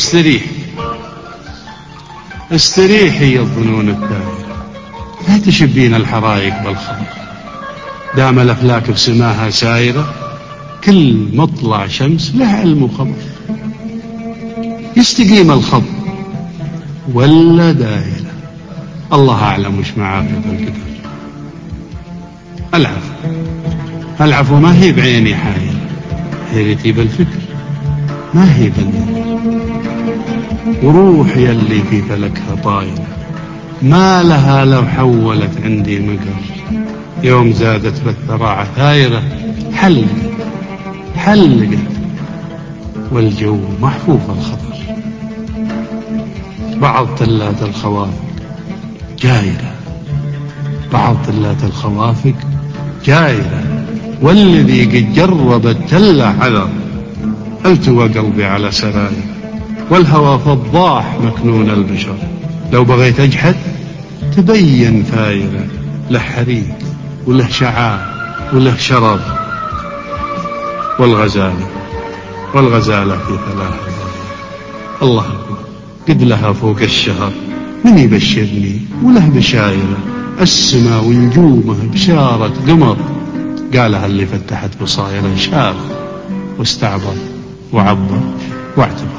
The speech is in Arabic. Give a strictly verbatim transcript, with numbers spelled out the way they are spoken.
استريح استريحي يا الظنون الدائرة، لا تشبين الحرايق بالخمر، دام الأفلاك بسماها سايرة، كل مطلع شمس له علم وخبر. يستقيم الخط ولا دايرة، الله أعلم وش معافي بالقدر. العفو العفو ما هي بعيني حايل، حيرتي بالفكر ما هي بالنظر، وروحي اللي في فلكها طايرة، ما لها لو حولت عندي مقر. يوم زادت بالثراء ثايرة، حلقت حلقت والجو محفوف الخطر. بعض تلات الخوافق جايرة، بعض تلات الخوافق جايرة، والذي قد جرب التلة عذر. التوى قلبي على سراير، والهوى فضاح مكنون البشر. لو بغيت أجحد تبين ثايرة، له حريق وله شعار وله شرر. والغزالة والغزالة في ثلاثة الله أكبر، قد لها فوق الشهر. من يبشرني وله بشايرة، السما ونجومه بشارة قمر. قالها اللي فتحت بصايره، شاف واستعبر وعبر واعتبر.